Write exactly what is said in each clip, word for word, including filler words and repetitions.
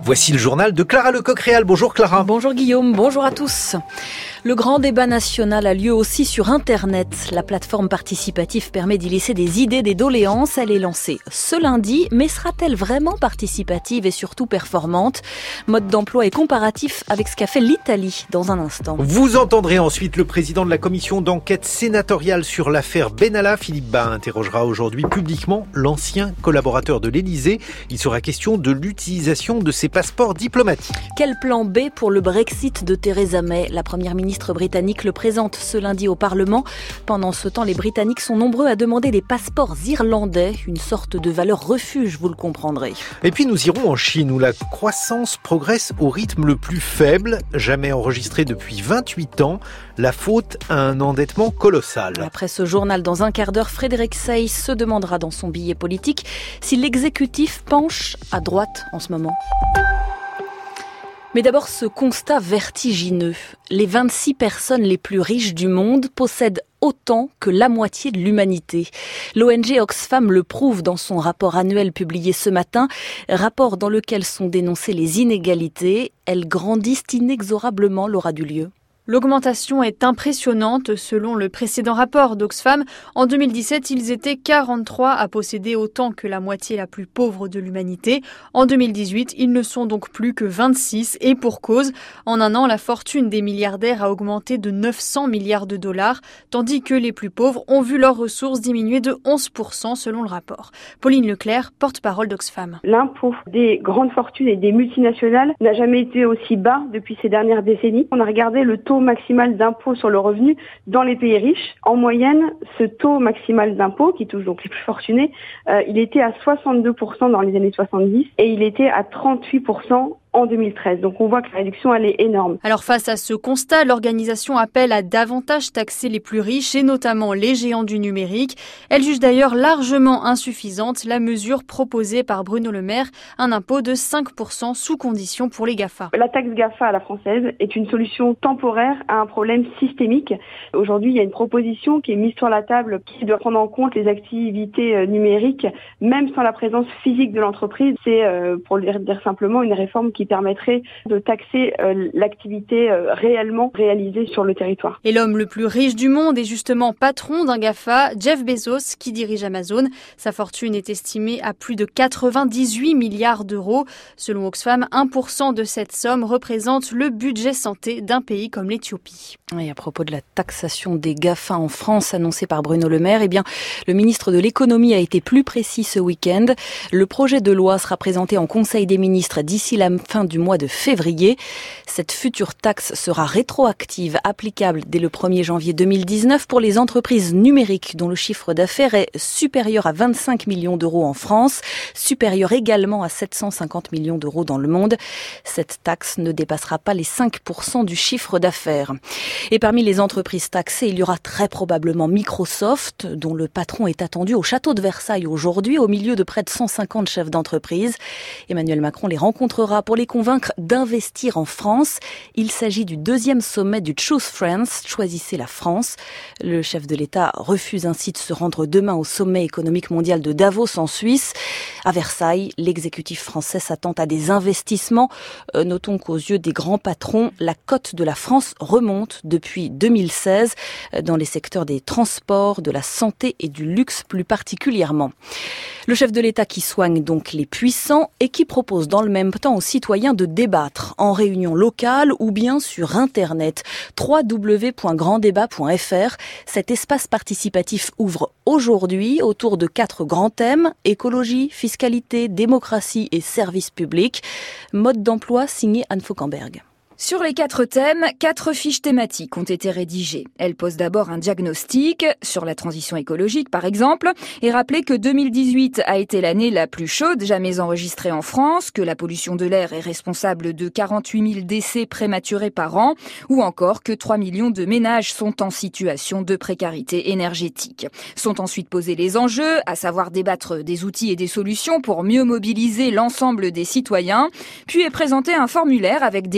Voici le journal de Clara Lecoq-Réal. Bonjour Clara. Bonjour Guillaume, bonjour à tous. Le grand débat national a lieu aussi sur Internet. La plateforme participative permet d'y laisser des idées, des doléances. Elle est lancée ce lundi, mais sera-t-elle vraiment participative et surtout performante ? Mode d'emploi et comparatif avec ce qu'a fait l'Italie dans un instant. Vous entendrez ensuite le président de la commission d'enquête sénatoriale sur l'affaire Benalla. Philippe Bas interrogera aujourd'hui publiquement l'ancien collaborateur de l'Élysée. Il sera question de l'utilisation de ses passeports diplomatiques. Quel plan B pour le Brexit de Theresa May ? La première ministre britannique le présente ce lundi au Parlement. Pendant ce temps, les Britanniques sont nombreux à demander des passeports irlandais, une sorte de valeur refuge, vous le comprendrez. Et puis nous irons en Chine où la croissance progresse au rythme le plus faible, jamais enregistré depuis vingt-huit ans. La faute à un endettement colossal. Après ce journal, dans un quart d'heure, Frédéric Seyss se demandera dans son billet politique si l'exécutif penche à droite en ce moment. Mais d'abord, ce constat vertigineux. Les vingt-six personnes les plus riches du monde possèdent autant que la moitié de l'humanité. L'O N G Oxfam le prouve dans son rapport annuel publié ce matin, rapport dans lequel sont dénoncées les inégalités. Elles grandissent inexorablement, Laura Dulieu. L'augmentation est impressionnante selon le précédent rapport d'Oxfam. En deux mille dix-sept, ils étaient quarante-trois à posséder autant que la moitié la plus pauvre de l'humanité. En deux mille dix-huit, ils ne sont donc plus que vingt-six et pour cause. En un an, la fortune des milliardaires a augmenté de neuf cents milliards de dollars, tandis que les plus pauvres ont vu leurs ressources diminuer de onze pour cent selon le rapport. Pauline Leclerc, porte-parole d'Oxfam. L'impôt des grandes fortunes et des multinationales n'a jamais été aussi bas depuis ces dernières décennies. On a regardé le taux maximal d'impôt sur le revenu dans les pays riches. En moyenne, ce taux maximal d'impôt, qui touche donc les plus fortunés, euh, il était à soixante-deux pour cent dans les années soixante-dix et il était à trente-huit pour cent en deux mille treize. Donc on voit que la réduction, elle est énorme. Alors face à ce constat, l'organisation appelle à davantage taxer les plus riches et notamment les géants du numérique. Elle juge d'ailleurs largement insuffisante la mesure proposée par Bruno Le Maire, un impôt de cinq pour cent sous condition pour les GAFA. La taxe GAFA à la française est une solution temporaire à un problème systémique. Aujourd'hui, il y a une proposition qui est mise sur la table qui doit prendre en compte les activités numériques, même sans la présence physique de l'entreprise. C'est, euh, pour le dire simplement, une réforme qui permettrait de taxer euh, l'activité euh, réellement réalisée sur le territoire. Et l'homme le plus riche du monde est justement patron d'un GAFA, Jeff Bezos, qui dirige Amazon. Sa fortune est estimée à plus de quatre-vingt-dix-huit milliards d'euros. Selon Oxfam, un pour cent de cette somme représente le budget santé d'un pays comme l'Éthiopie. Et à propos de la taxation des GAFA en France annoncée par Bruno Le Maire, eh bien, le ministre de l'économie a été plus précis ce week-end. Le projet de loi sera présenté en Conseil des ministres d'ici la fin du mois de février. Cette future taxe sera rétroactive, applicable dès le premier janvier deux mille dix-neuf pour les entreprises numériques dont le chiffre d'affaires est supérieur à vingt-cinq millions d'euros en France, supérieur également à sept cent cinquante millions d'euros dans le monde. Cette taxe ne dépassera pas les cinq pour cent du chiffre d'affaires. Et parmi les entreprises taxées, il y aura très probablement Microsoft, dont le patron est attendu au château de Versailles aujourd'hui, au milieu de près de cent cinquante chefs d'entreprise. Emmanuel Macron les rencontrera pour les convaincre d'investir en France. Il s'agit du deuxième sommet du Choose France, choisissez la France. Le chef de l'État refuse ainsi de se rendre demain au sommet économique mondial de Davos en Suisse. À Versailles, l'exécutif français s'attend à des investissements. Euh, notons qu'aux yeux des grands patrons, la cote de la France remonte depuis deux mille seize dans les secteurs des transports, de la santé et du luxe plus particulièrement. Le chef de l'État qui soigne donc les puissants et qui propose dans le même temps aux citoyens de débattre en réunion locale ou bien sur Internet. w w w point grand débat point f r. Cet espace participatif ouvre aujourd'hui autour de quatre grands thèmes: écologie, fiscalité, démocratie et services publics. Mode d'emploi signé Anne Fauquemberg. Sur les quatre thèmes, quatre fiches thématiques ont été rédigées. Elles posent d'abord un diagnostic sur la transition écologique, par exemple, et rappellent que deux mille dix-huit a été l'année la plus chaude jamais enregistrée en France, que la pollution de l'air est responsable de quarante-huit mille décès prématurés par an, ou encore que trois millions de ménages sont en situation de précarité énergétique. Sont ensuite posés les enjeux, à savoir débattre des outils et des solutions pour mieux mobiliser l'ensemble des citoyens, puis est présenté un formulaire avec des questions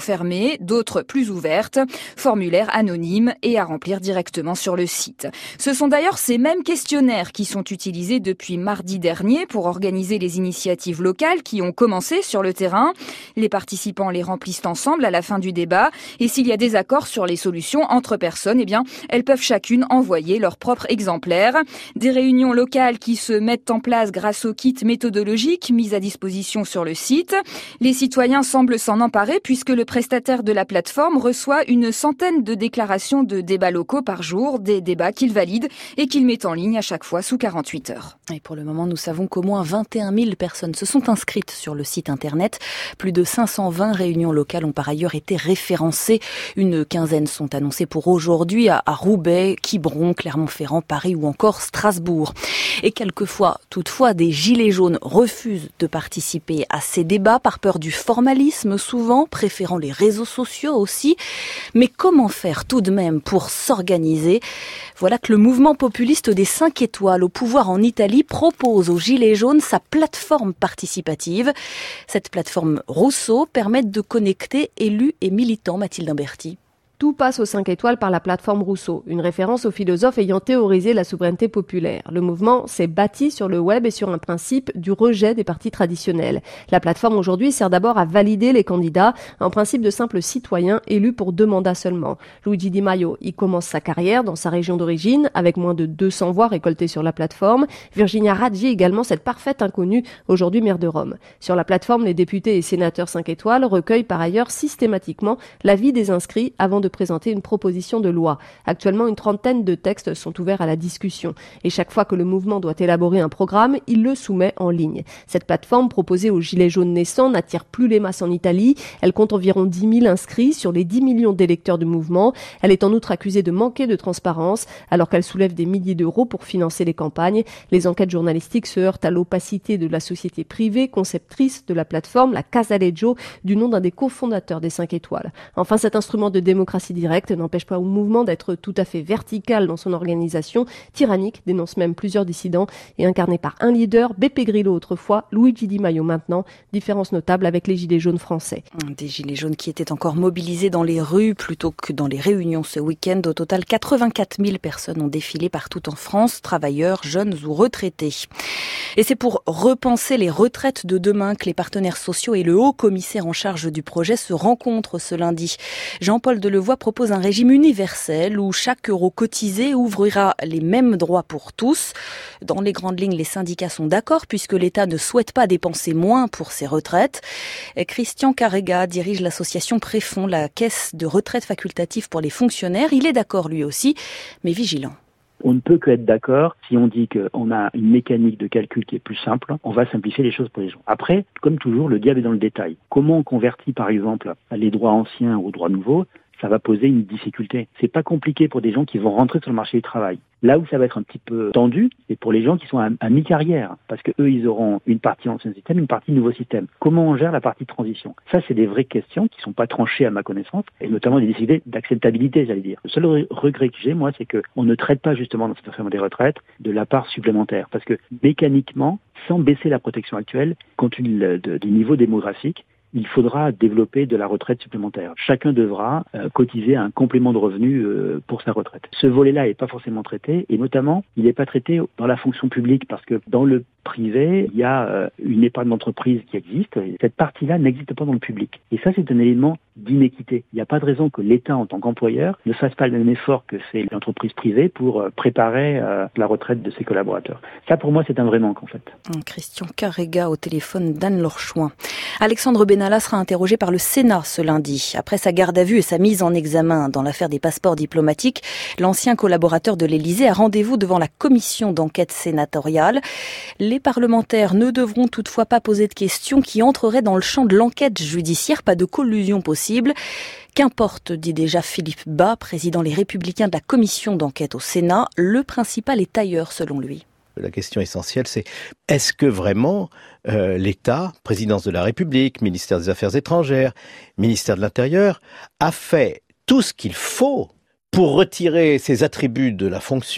fermées, d'autres plus ouvertes, formulaires anonymes et à remplir directement sur le site. Ce sont d'ailleurs ces mêmes questionnaires qui sont utilisés depuis mardi dernier pour organiser les initiatives locales qui ont commencé sur le terrain. Les participants les remplissent ensemble à la fin du débat et s'il y a des accords sur les solutions entre personnes, eh bien, elles peuvent chacune envoyer leur propre exemplaire. Des réunions locales qui se mettent en place grâce au kit méthodologique mis à disposition sur le site. Les citoyens semblent s'en emparer puisque le prestataire de la plateforme reçoit une centaine de déclarations de débats locaux par jour, des débats qu'il valide et qu'il met en ligne à chaque fois sous quarante-huit heures. Et pour le moment, nous savons qu'au moins vingt et un mille personnes se sont inscrites sur le site internet. Plus de cinq cent vingt réunions locales ont par ailleurs été référencées. Une quinzaine sont annoncées pour aujourd'hui à Roubaix, Quiberon, Clermont-Ferrand, Paris ou encore Strasbourg. Et quelquefois, toutefois, des gilets jaunes refusent de participer à ces débats par peur du formalisme souvent, préférant les réseaux sociaux aussi. Mais comment faire tout de même pour s'organiser ? Voilà que le mouvement populiste des cinq étoiles au pouvoir en Italie propose aux Gilets jaunes sa plateforme participative. Cette plateforme Rousseau permet de connecter élus et militants. Mathilde Imberti. Tout passe aux cinq étoiles par la plateforme Rousseau, une référence au philosophe ayant théorisé la souveraineté populaire. Le mouvement s'est bâti sur le web et sur un principe du rejet des partis traditionnels. La plateforme aujourd'hui sert d'abord à valider les candidats, un principe de simples citoyens élus pour deux mandats seulement. Luigi Di Maio y commence sa carrière dans sa région d'origine, avec moins de deux cents voix récoltées sur la plateforme. Virginia Raggi également, cette parfaite inconnue, aujourd'hui maire de Rome. Sur la plateforme, les députés et sénateurs cinq étoiles recueillent par ailleurs systématiquement l'avis des inscrits avant de présenter une proposition de loi. Actuellement, une trentaine de textes sont ouverts à la discussion. Et chaque fois que le mouvement doit élaborer un programme, il le soumet en ligne. Cette plateforme proposée aux Gilets jaunes naissants n'attire plus les masses en Italie. Elle compte environ dix mille inscrits sur les dix millions d'électeurs du mouvement. Elle est en outre accusée de manquer de transparence, alors qu'elle soulève des milliers d'euros pour financer les campagnes. Les enquêtes journalistiques se heurtent à l'opacité de la société privée, conceptrice de la plateforme, la Casaleggio, du nom d'un des cofondateurs des cinq étoiles. Enfin, cet instrument de démocratie directe n'empêche pas au mouvement d'être tout à fait vertical dans son organisation. Tyrannique, dénonce même plusieurs dissidents et incarné par un leader, Beppe Grillo autrefois, Luigi Di Maio maintenant. Différence notable avec les Gilets jaunes français. Des Gilets jaunes qui étaient encore mobilisés dans les rues plutôt que dans les réunions ce week-end. Au total, quatre-vingt-quatre mille personnes ont défilé partout en France, travailleurs, jeunes ou retraités. Et c'est pour repenser les retraites de demain que les partenaires sociaux et le haut commissaire en charge du projet se rencontrent ce lundi. Jean-Paul Delevoye propose un régime universel où chaque euro cotisé ouvrira les mêmes droits pour tous. Dans les grandes lignes, les syndicats sont d'accord puisque l'État ne souhaite pas dépenser moins pour ses retraites. Et Christian Carrega dirige l'association Préfond, la caisse de retraite facultative pour les fonctionnaires. Il est d'accord lui aussi, mais vigilant. On ne peut que être d'accord si on dit qu'on a une mécanique de calcul qui est plus simple, on va simplifier les choses pour les gens. Après, comme toujours, le diable est dans le détail. Comment on convertit par exemple les droits anciens aux droits nouveaux ? Ça va poser une difficulté. C'est pas compliqué pour des gens qui vont rentrer sur le marché du travail. Là où ça va être un petit peu tendu, c'est pour les gens qui sont à, à mi-carrière, parce que eux, ils auront une partie ancien système, une partie nouveau système. Comment on gère la partie transition ? Ça, c'est des vraies questions qui sont pas tranchées à ma connaissance, et notamment des décidés d'acceptabilité, j'allais dire. Le seul re- regret que j'ai, moi, c'est que on ne traite pas justement dans cette réforme des retraites de la part supplémentaire, parce que mécaniquement, sans baisser la protection actuelle, compte tenu de, de, du niveau démographique, il faudra développer de la retraite supplémentaire. Chacun devra euh, cotiser un complément de revenu euh, pour sa retraite. Ce volet-là n'est pas forcément traité, et notamment, il n'est pas traité dans la fonction publique, parce que dans le privé, il y a euh, une épargne d'entreprise qui existe, et cette partie-là n'existe pas dans le public. Et ça, c'est un élément d'inéquité. Il n'y a pas de raison que l'État, en tant qu'employeur, ne fasse pas le même effort que fait l'entreprise privée pour euh, préparer euh, la retraite de ses collaborateurs. Ça, pour moi, c'est un vrai manque, en fait. Christian Carrega au téléphone d'Anne Lorchouin. Alexandre Benalla sera interrogé par le Sénat ce lundi. Après sa garde à vue et sa mise en examen dans l'affaire des passeports diplomatiques, l'ancien collaborateur de l'Élysée a rendez-vous devant la commission d'enquête sénatoriale. Les parlementaires ne devront toutefois pas poser de questions qui entreraient dans le champ de l'enquête judiciaire, pas de collusion possible. Qu'importe, dit déjà Philippe Bas, président Les Républicains de la commission d'enquête au Sénat, le principal est ailleurs selon lui. La question essentielle, c'est est-ce que vraiment euh, l'État, présidence de la République, ministère des Affaires étrangères, ministère de l'Intérieur, a fait tout ce qu'il faut pour retirer ses attributs de la fonction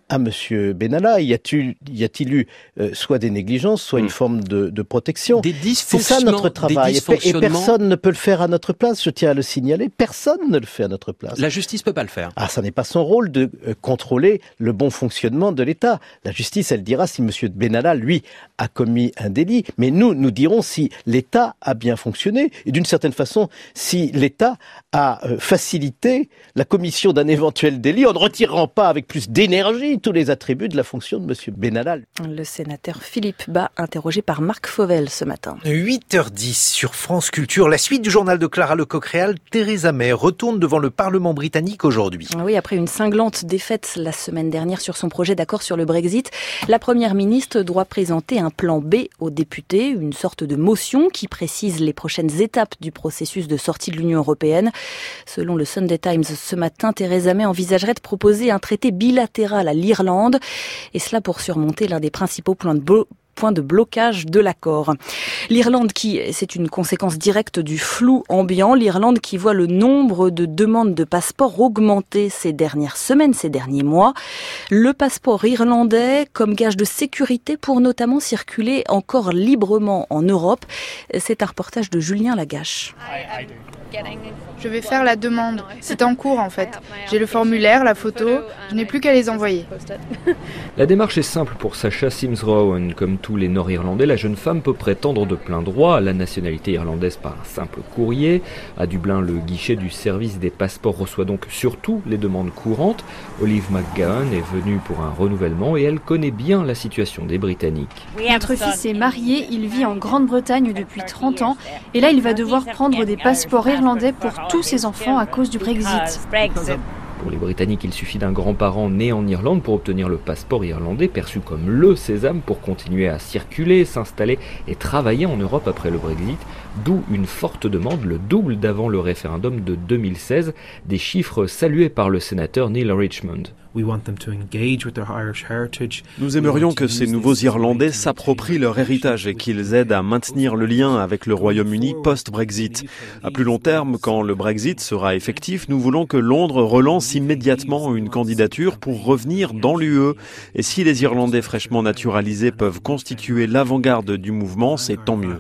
à M. Benalla? Y a-t-il, y a-t-il eu euh, soit des négligences, soit mmh. une forme de, de protection? Des C'est ça notre travail. Et personne ne peut le faire à notre place, je tiens à le signaler. Personne ne le fait à notre place. La justice peut pas le faire. Ah, ça n'est pas son rôle de euh, contrôler le bon fonctionnement de l'État. La justice, elle dira si M. Benalla, lui, a commis un délit. Mais nous, nous dirons si l'État a bien fonctionné. Et d'une certaine façon, si l'État a euh, facilité la commission d'un éventuel délit en ne retirant pas avec plus d'énergie tous les attributs de la fonction de M. Benalla. Le sénateur Philippe Bas, interrogé par Marc Fauvel ce matin. huit heures dix sur France Culture. La suite du journal de Clara Lecoq-Réal, Theresa May retourne devant le Parlement britannique aujourd'hui. Oui, après une cinglante défaite la semaine dernière sur son projet d'accord sur le Brexit, la première ministre doit présenter un plan B aux députés, une sorte de motion qui précise les prochaines étapes du processus de sortie de l'Union européenne. Selon le Sunday Times ce matin, Theresa May envisagerait de proposer un traité bilatéral à l'Irlande, et cela pour surmonter l'un des principaux points de bo- point de blocage de l'accord. L'Irlande qui, c'est une conséquence directe du flou ambiant, l'Irlande qui voit le nombre de demandes de passeports augmenter ces dernières semaines, ces derniers mois. Le passeport irlandais comme gage de sécurité pour notamment circuler encore librement en Europe. C'est un reportage de Julien Lagache. Je vais faire la demande. C'est en cours en fait. J'ai le formulaire, la photo, je n'ai plus qu'à les envoyer. La démarche est simple pour Sacha Sims-Rowan. Comme tous les Nord-Irlandais, la jeune femme peut prétendre de plein droit à la nationalité irlandaise par un simple courrier. À Dublin, le guichet du service des passeports reçoit donc surtout les demandes courantes. Olive McGowan est venue pour un renouvellement et elle connaît bien la situation des Britanniques. Notre fils est marié, il vit en Grande-Bretagne depuis trente ans et là il va devoir prendre des passeports irlandais pour tous ses enfants à cause du Brexit. Pour les Britanniques, il suffit d'un grand-parent né en Irlande pour obtenir le passeport irlandais, perçu comme le sésame pour continuer à circuler, s'installer et travailler en Europe après le Brexit, d'où une forte demande, le double d'avant le référendum de deux mille seize, des chiffres salués par le sénateur Neil Richmond. Nous aimerions que ces nouveaux Irlandais s'approprient leur héritage et qu'ils aident à maintenir le lien avec le Royaume-Uni post-Brexit. À plus long terme, quand le Brexit sera effectif, nous voulons que Londres relance immédiatement une candidature pour revenir dans l'U E. Et si les Irlandais fraîchement naturalisés peuvent constituer l'avant-garde du mouvement, c'est tant mieux.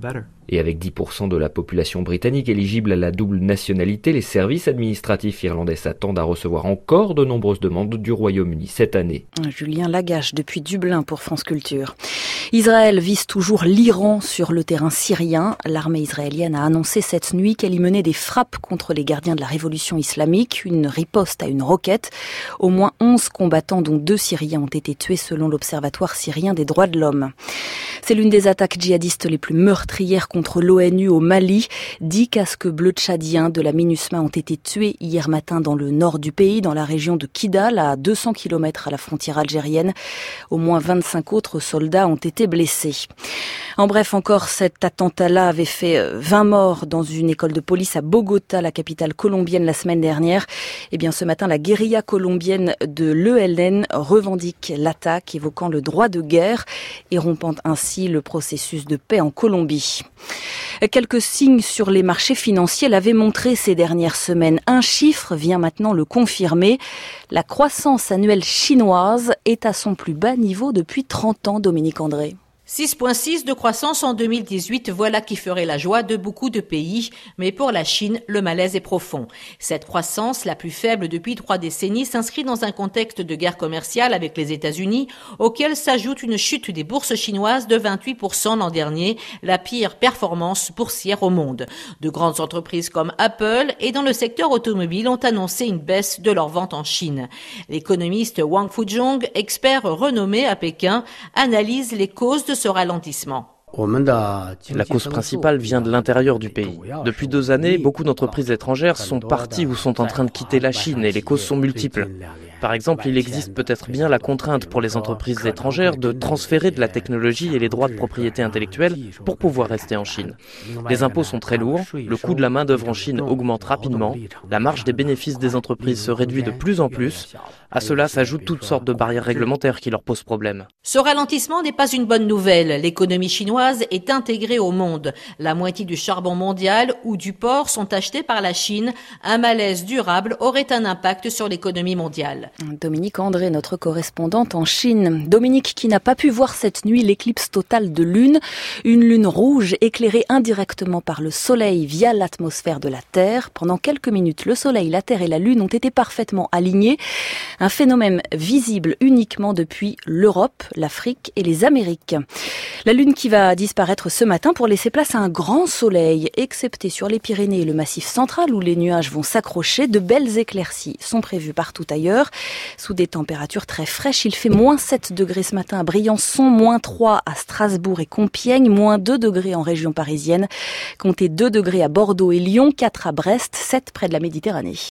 Et avec dix pour cent de la population britannique éligible à la double nationalité, les services administratifs irlandais s'attendent à recevoir encore de nombreuses demandes du Royaume-Uni cette année. Julien Lagache depuis Dublin pour France Culture. Israël vise toujours l'Iran sur le terrain syrien. L'armée israélienne a annoncé cette nuit qu'elle y menait des frappes contre les gardiens de la révolution islamique, une riposte à une roquette. Au moins onze combattants, dont deux Syriens, ont été tués selon l'Observatoire syrien des droits de l'homme. C'est l'une des attaques djihadistes les plus meurtrières contre l'ONU au Mali. Dix casques bleus tchadiens de la MINUSMA ont été tués hier matin dans le nord du pays, dans la région de Kidal, à deux cents kilomètres à la frontière algérienne. Au moins vingt-cinq autres soldats ont été blessés. En bref, encore cet attentat-là avait fait vingt morts dans une école de police à Bogota, la capitale colombienne, la semaine dernière. Eh bien, ce matin, la guérilla colombienne de l'E L N revendique l'attaque, évoquant le droit de guerre et rompant ainsi le processus de paix en Colombie. Quelques signes sur les marchés financiers l'avaient montré ces dernières semaines. Un chiffre vient maintenant le confirmer. La croissance annuelle chinoise est à son plus bas niveau depuis trente ans, Dominique André. six virgule six de croissance en deux mille dix-huit, voilà qui ferait la joie de beaucoup de pays. Mais pour la Chine, le malaise est profond. Cette croissance, la plus faible depuis trois décennies, s'inscrit dans un contexte de guerre commerciale avec les États-Unis, auquel s'ajoute une chute des bourses chinoises de vingt-huit pour cent l'an dernier, la pire performance boursière au monde. De grandes entreprises comme Apple et dans le secteur automobile ont annoncé une baisse de leurs ventes en Chine. L'économiste Wang Fuzhong, expert renommé à Pékin, analyse les causes de ce ralentissement. La cause principale vient de l'intérieur du pays. Depuis deux années, beaucoup d'entreprises étrangères sont parties ou sont en train de quitter la Chine et les causes sont multiples. Par exemple, il existe peut-être bien la contrainte pour les entreprises étrangères de transférer de la technologie et les droits de propriété intellectuelle pour pouvoir rester en Chine. Les impôts sont très lourds, le coût de la main-d'œuvre en Chine augmente rapidement, la marge des bénéfices des entreprises se réduit de plus en plus. À cela s'ajoutent toutes sortes de barrières réglementaires qui leur posent problème. Ce ralentissement n'est pas une bonne nouvelle. L'économie chinoise est intégrée au monde. La moitié du charbon mondial ou du porc sont achetés par la Chine. Un malaise durable aurait un impact sur l'économie mondiale. Dominique André, notre correspondante en Chine. Dominique qui n'a pas pu voir cette nuit l'éclipse totale de lune. Une lune rouge éclairée indirectement par le soleil via l'atmosphère de la Terre. Pendant quelques minutes, le soleil, la Terre et la lune ont été parfaitement alignés. Un phénomène visible uniquement depuis l'Europe, l'Afrique et les Amériques. La lune qui va disparaître ce matin pour laisser place à un grand soleil, excepté sur les Pyrénées et le Massif central où les nuages vont s'accrocher. De belles éclaircies sont prévues partout ailleurs. Sous des températures très fraîches, il fait moins sept degrés ce matin à Briançon, moins trois à Strasbourg et Compiègne, moins deux degrés en région parisienne. Comptez deux degrés à Bordeaux et Lyon, quatre à Brest, sept près de la Méditerranée.